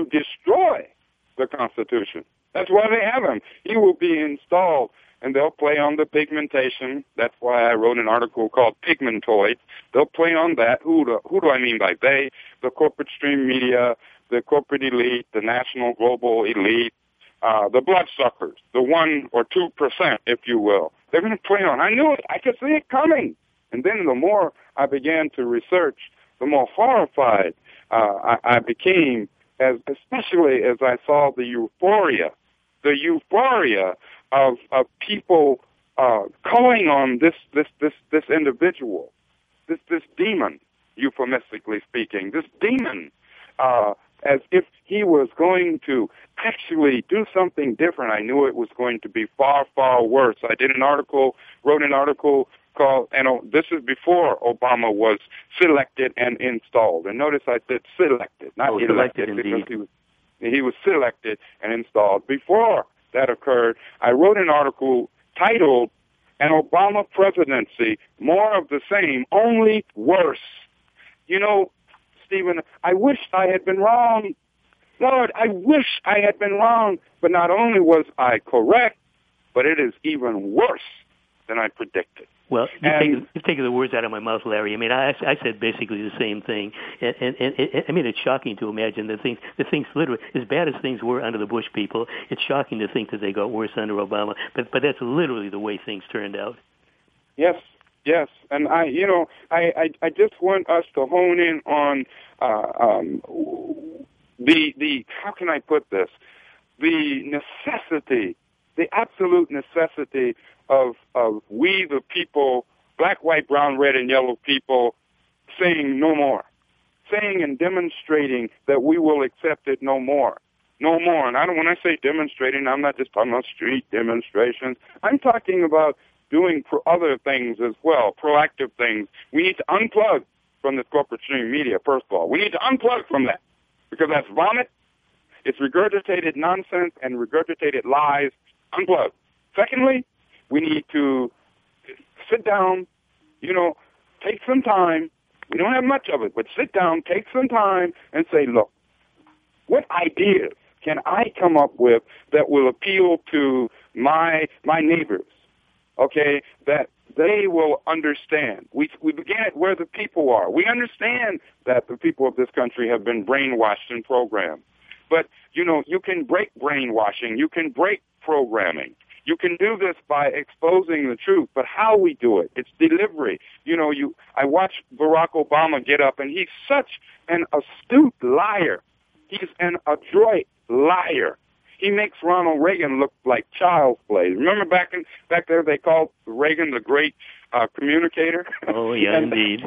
the Constitution. That's why they have him. He will be installed. And they'll play on the pigmentation. That's why I wrote an article called Pigmentoids. They'll play on that. Who do I mean by they? The corporate stream media, the corporate elite, the national global elite, the bloodsuckers, the 1 or 2%, if you will, They're going to play on. I knew it. I could see it coming. And then the more I began to research, the more horrified I became, especially as I saw the euphoria of people calling on this individual, this demon, euphemistically speaking, this demon, as if he was going to actually do something different. I knew it was going to be far, far worse. I wrote an article called, and this is before Obama was selected and installed. And notice I said selected, not elected, because he was selected and installed. Before that occurred, I wrote an article titled, "An Obama Presidency, More of the Same, Only Worse." You know, Stephen, I wish I had been wrong. Lord, I wish I had been wrong. But not only was I correct, but it is even worse than I predicted. Well, you're taking the words out of my mouth, Larry. I mean, I said basically the same thing, and I mean, it's shocking to imagine the things literally, as bad as things were under the Bush people, it's shocking to think that they got worse under Obama. But that's literally the way things turned out. Yes, and I just want us to hone in on the how can I put this? The necessity, the absolute necessity of we the people, black, white, brown, red, and yellow people, saying no more, saying and demonstrating that we will accept it no more. No more. And when I say demonstrating, I'm not just talking about street demonstrations. I'm talking about doing other things as well, proactive things. We need to unplug from the corporate stream media, first of all. We need to unplug from that because that's vomit. It's regurgitated nonsense and regurgitated lies. Unplug. Secondly, we need to sit down, take some time. We don't have much of it, but sit down, take some time, and say, look, what ideas can I come up with that will appeal to my neighbors, okay, that they will understand? We began at where the people are. We understand that the people of this country have been brainwashed and programmed. But, you can break brainwashing. You can break programming. You can do this by exposing the truth, but how we do it, it's delivery. I watched Barack Obama get up, and he's such an astute liar. He's an adroit liar. He makes Ronald Reagan look like child's play. Remember back there they called Reagan the great communicator? Oh, yeah, indeed.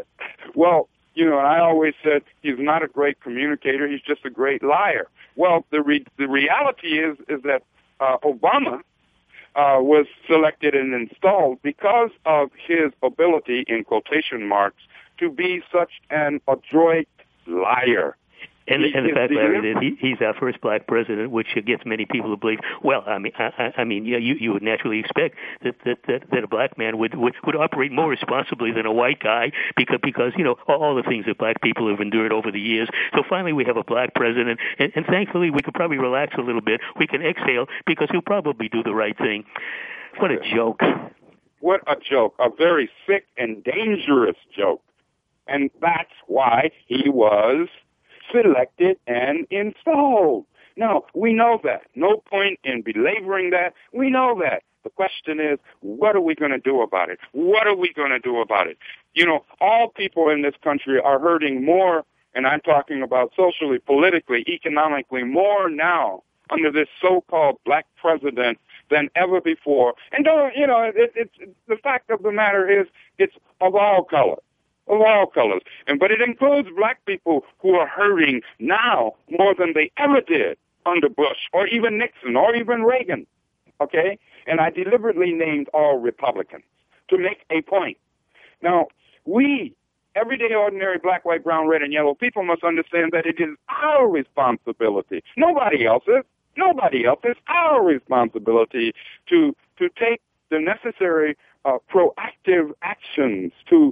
Well, and I always said he's not a great communicator. He's just a great liar. Well, the reality is that Obama was selected and installed because of his ability, in quotation marks, to be such an adroit liar. And the fact, Larry, that he's our first black president, which gets many people to believe. Well, I mean, yeah, you would naturally expect that a black man would operate more responsibly than a white guy because all the things that black people have endured over the years. So finally, we have a black president, and thankfully, we could probably relax a little bit. We can exhale because he'll probably do the right thing. What a joke! What a joke! A very sick and dangerous joke, and that's why he was selected and installed. Now, we know that. No point in belaboring that. We know that. The question is, what are we going to do about it? What are we going to do about it? All people in this country are hurting more, and I'm talking about socially, politically, economically, more now under this so-called black president than ever before. And, it's the fact of the matter is it's of all colors. Of all colors. But it includes black people who are hurting now more than they ever did under Bush or even Nixon or even Reagan. Okay? And I deliberately named all Republicans to make a point. Now, we, everyday ordinary black, white, brown, red, and yellow people must understand that it is our responsibility. Nobody else's. Nobody else's. Our responsibility to take the necessary proactive actions to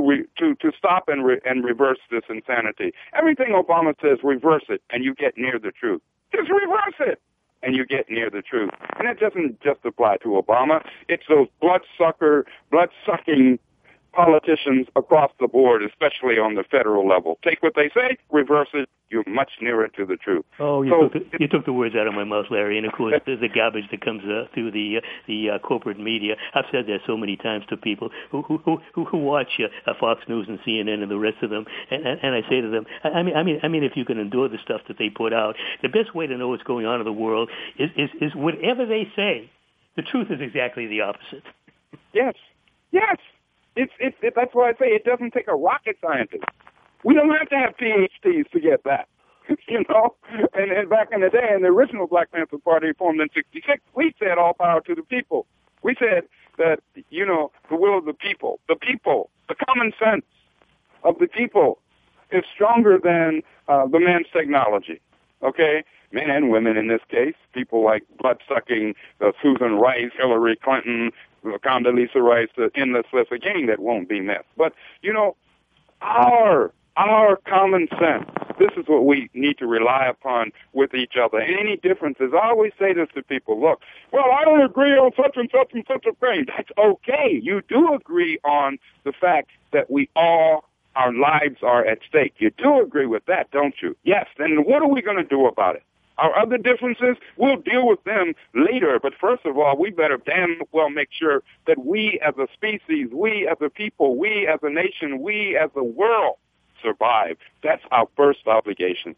stop and reverse this insanity. Everything Obama says, reverse it, and you get near the truth. Just reverse it, and you get near the truth. And that doesn't just apply to Obama. It's those blood-sucking politicians across the board, especially on the federal level. Take what they say, reverse it, you're much nearer to the truth. Oh, you took the words out of my mouth, Larry. And of course, there's the garbage that comes through the corporate media. I've said that so many times to people who watch Fox News and CNN and the rest of them, and I say to them, I mean, if you can endure the stuff that they put out, the best way to know what's going on in the world is whatever they say. The truth is exactly the opposite. Yes. It's that's why I say it doesn't take a rocket scientist. We don't have to have PhDs to get that. You know? And back in the day, in the original Black Panther Party formed in 1966, we said all power to the people. We said that, you know, the will of the people, the common sense of the people is stronger than the man's technology. Okay? Men and women in this case, people like blood-sucking Susan Rice, Hillary Clinton, Condoleezza Rice, the endless list, a gang that won't be missed. But, you know, our common sense, this is what we need to rely upon with each other. Any differences, I always say this to people, look, well, I don't agree on such and such and such a thing. That's okay. You do agree on the fact that our lives are at stake. You do agree with that, don't you? Yes. Then what are we going to do about it? Our other differences, we'll deal with them later. But first of all, we better damn well make sure that we as a species, we as a people, we as a nation, we as a world survive. That's our first obligation.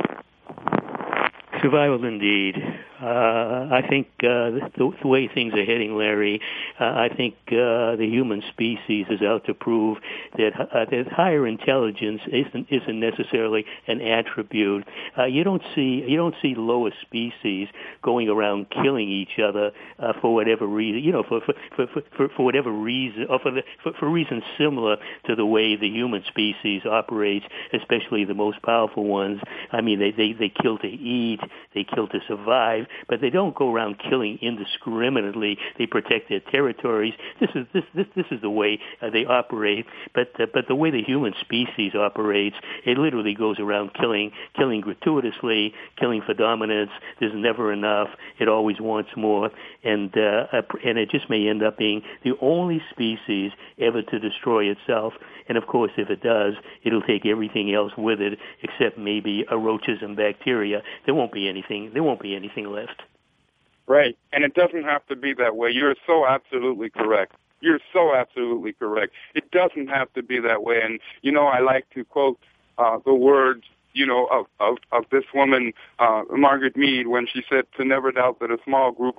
Survival indeed. I think the way things are heading, Larry, I think the human species is out to prove that higher intelligence isn't necessarily an attribute. You don't see lower species going around killing each other for whatever reason. You know, for whatever reason, or for reasons similar to the way the human species operates, especially the most powerful ones. I mean, they kill to eat, they kill to survive. But they don't go around killing indiscriminately. They protect their territories. This is the way they operate. But the way the human species operates, it literally goes around killing gratuitously, killing for dominance. There's never enough. It always wants more, and it just may end up being the only species ever to destroy itself. And of course, if it does, it'll take everything else with it, except maybe roaches and bacteria. There won't be anything left. Right, and it doesn't have to be that way. You're so absolutely correct. You're so absolutely correct. It doesn't have to be that way. And, you know, I like to quote the words, you know, of this woman, Margaret Mead, when she said to never doubt that a small group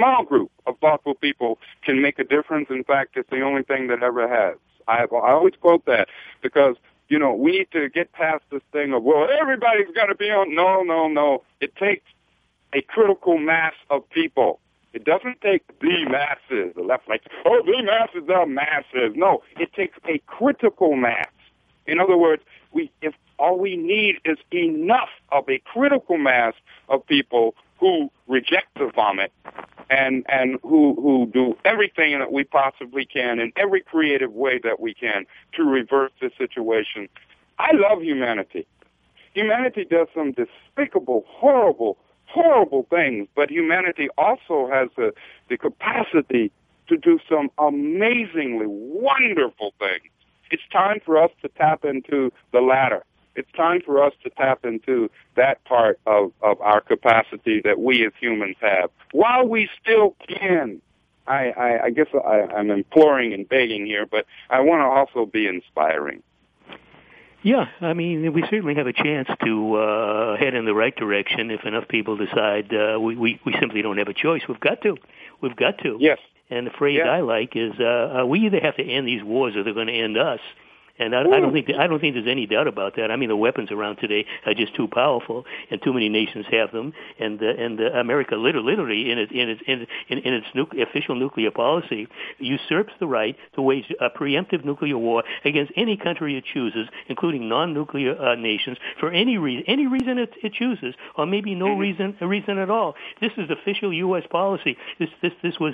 of thoughtful people can make a difference. In fact, it's the only thing that ever has. I always quote that because, you know, we need to get past this thing of, well, everybody's got to be on. No. It takes a critical mass of people. It doesn't take the masses. The left like, oh, the masses are masses. No, it takes a critical mass. In other words, if all we need is enough of a critical mass of people who reject the vomit and who do everything that we possibly can in every creative way that we can to reverse this situation. I love humanity. Humanity does some despicable, horrible things, but humanity also has the capacity to do some amazingly wonderful things. It's time for us to tap into the latter. It's time for us to tap into that part of our capacity that we as humans have. While we still can, I guess I'm imploring and begging here, but I want to also be inspiring. Yeah, I mean, we certainly have a chance to head in the right direction if enough people decide we simply don't have a choice. We've got to. Yes. And the phrase I like is we either have to end these wars or they're going to end us. And I don't think there's any doubt about that. I mean, the weapons around today are just too powerful, and too many nations have them. And America, literally, in its official nuclear policy, usurps the right to wage a preemptive nuclear war against any country it chooses, including non-nuclear nations, for any reason it chooses, or maybe no reason at all. This is official U.S. policy. This was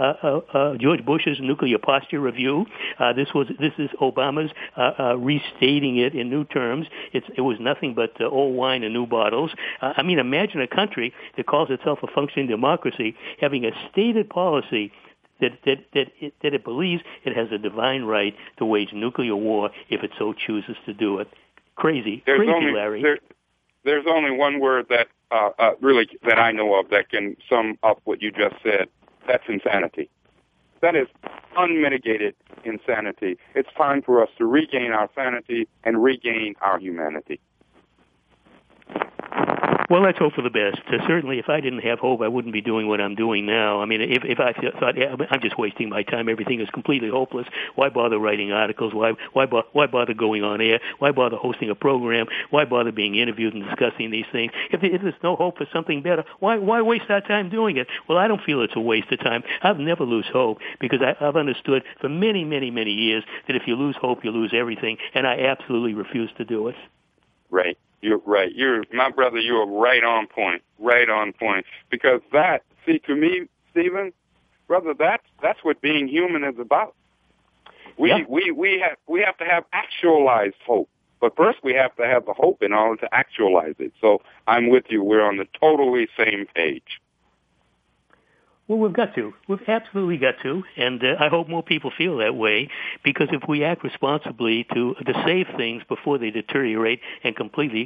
George Bush's nuclear posture review. This is Obama's. Restating it in new terms. It was nothing but old wine in new bottles. I mean, imagine a country that calls itself a functioning democracy having a stated policy that it believes it has a divine right to wage nuclear war if it so chooses to do it. Crazy, Larry. There's only one word that really that I know of that can sum up what you just said. That's insanity. That is unmitigated insanity. It's time for us to regain our sanity and regain our humanity. Well, let's hope for the best. Certainly, if I didn't have hope, I wouldn't be doing what I'm doing now. I mean, if I thought, yeah, I'm just wasting my time, everything is completely hopeless, why bother writing articles? Why bother going on air? Why bother hosting a program? Why bother being interviewed and discussing these things? If there's no hope for something better, why waste our time doing it? Well, I don't feel it's a waste of time. I've never lose hope because I've understood for many, many, many years that if you lose hope, you lose everything, and I absolutely refuse to do it. Right. You're right. My brother, you're right on point. Right on point. Because to me, Stephen, brother, that's what being human is about. We have to have actualized hope. But first we have to have the hope in order to actualize it. So I'm with you. We're on the totally same page. Well, we've got to. We've absolutely got to, and I hope more people feel that way, because if we act responsibly to save things before they deteriorate and completely,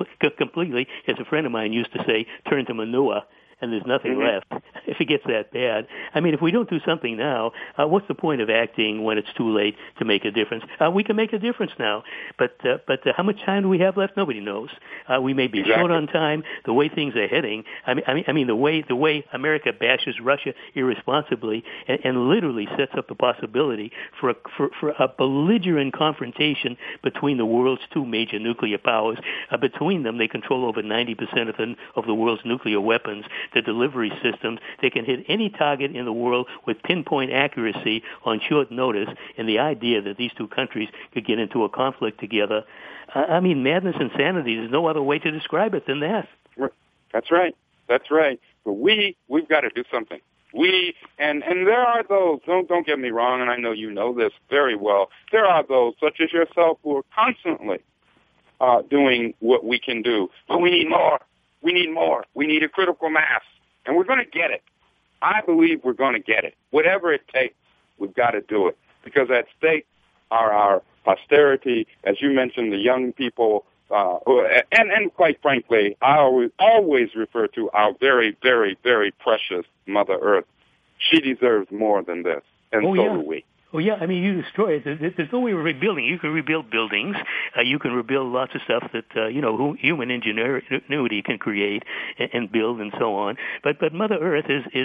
as a friend of mine used to say, turn to manure, and there's nothing left if it gets that bad. I mean, if we don't do something now, what's the point of acting when it's too late to make a difference? We can make a difference now, but how much time do we have left? Nobody knows. We may be short on time. The way things are heading, I mean, the way America bashes Russia irresponsibly and literally sets up the possibility for a belligerent confrontation between the world's two major nuclear powers. Between them, they control over 90% of the world's nuclear weapons. The delivery systems, they can hit any target in the world with pinpoint accuracy on short notice, and the idea that these two countries could get into a conflict together, I mean, madness and insanity, there's no other way to describe it than that. That's right. But we've got to do something. And there are those, don't get me wrong, and I know you know this very well, there are those, such as yourself, who are constantly doing what we can do, but we need more. We need more. We need a critical mass. And we're going to get it. I believe we're going to get it. Whatever it takes, we've got to do it. Because at stake are our posterity, as you mentioned, the young people, and quite frankly, I always refer to our very, very, very precious Mother Earth. She deserves more than this, and so do we. Oh, yeah, I mean, you destroy it. There's no way of rebuilding. You can rebuild buildings. You can rebuild lots of stuff that, human ingenuity can create and build and so on. But Mother Earth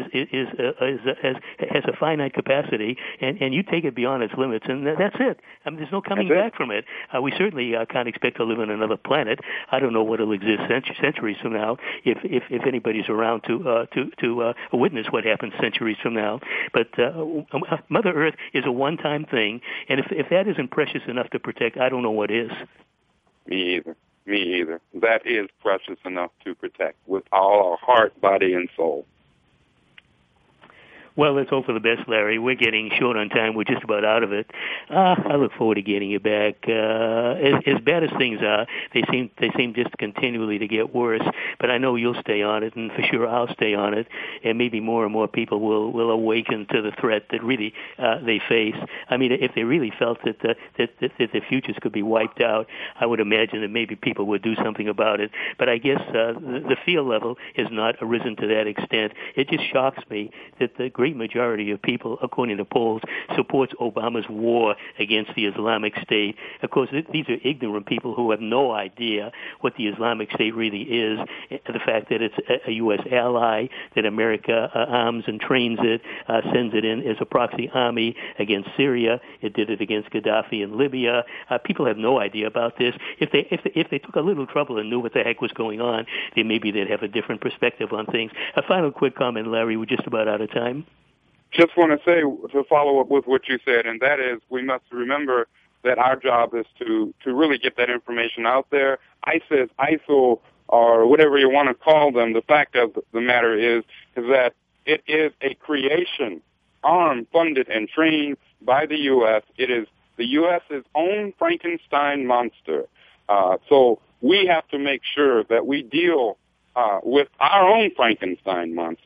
has a finite capacity, and you take it beyond its limits, and that's it. I mean, there's no coming back from it. We certainly can't expect to live on another planet. I don't know what will exist centuries from now, if anybody's around to witness what happens centuries from now. But Mother Earth is a one-time thing, and if that isn't precious enough to protect, I don't know what is. Me either. That is precious enough to protect with all our heart, body, and soul. Well, let's hope for the best, Larry. We're getting short on time. We're just about out of it. I look forward to getting you back. As bad as things are, they seem just continually to get worse. But I know you'll stay on it, and for sure I'll stay on it. And maybe more and more people will awaken to the threat that really they face. I mean, if they really felt that their futures could be wiped out, I would imagine that maybe people would do something about it. But I guess the fear level has not arisen to that extent. It just shocks me that the great majority of people, according to polls, supports Obama's war against the Islamic State. Of course, these are ignorant people who have no idea what the Islamic State really is, the fact that it's a U.S. ally, that America arms and trains it, sends it in as a proxy army against Syria. It did it against Gaddafi in Libya. People have no idea about this. If they took a little trouble and knew what the heck was going on, then maybe they'd have a different perspective on things. A final quick comment, Larry. We're just about out of time. Just want to say, to follow up with what you said, and that is we must remember that our job is to really get that information out there. ISIS, ISIL, or whatever you want to call them, the fact of the matter is that it is a creation armed, funded, and trained by the U.S. It is the U.S.'s own Frankenstein monster. So we have to make sure that we deal with our own Frankenstein monster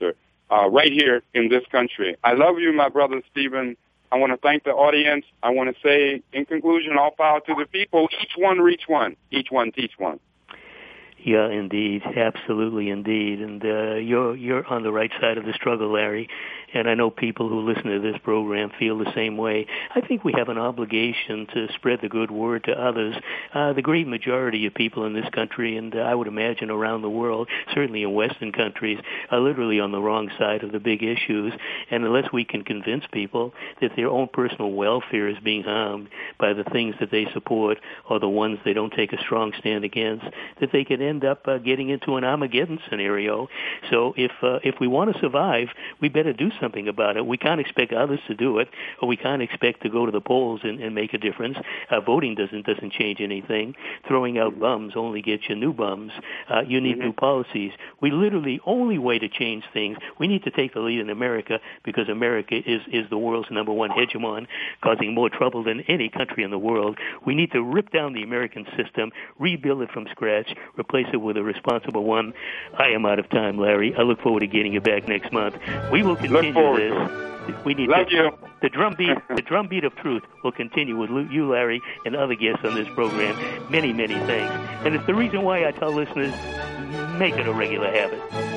right here in this country. I love you, my brother Stephen. I want to thank the audience. I want to say, in conclusion, all power to the people. Each one reach one. Each one teach one. Yeah, indeed, absolutely, indeed, and you're on the right side of the struggle, Larry. And I know people who listen to this program feel the same way. I think we have an obligation to spread the good word to others. The great majority of people in this country, and I would imagine around the world, certainly in Western countries, are literally on the wrong side of the big issues. And unless we can convince people that their own personal welfare is being harmed by the things that they support or the ones they don't take a strong stand against, that they could end up getting into an Armageddon scenario. So if we want to survive, we better do something about it. We can't expect others to do it, or we can't expect to go to the polls and make a difference. Voting doesn't change anything. Throwing out bums only gets you new bums. You need new policies. We literally, only way to change things, we need to take the lead in America, because America is the world's number one hegemon, causing more trouble than any country in the world. We need to rip down the American system, rebuild it from scratch, replace it with a responsible one. I am out of time, Larry. I look forward to getting you back next month. We will continue this. We need the drumbeat of truth will continue with you, Larry, and other guests on this program. Many, many thanks. And it's the reason why I tell listeners, make it a regular habit.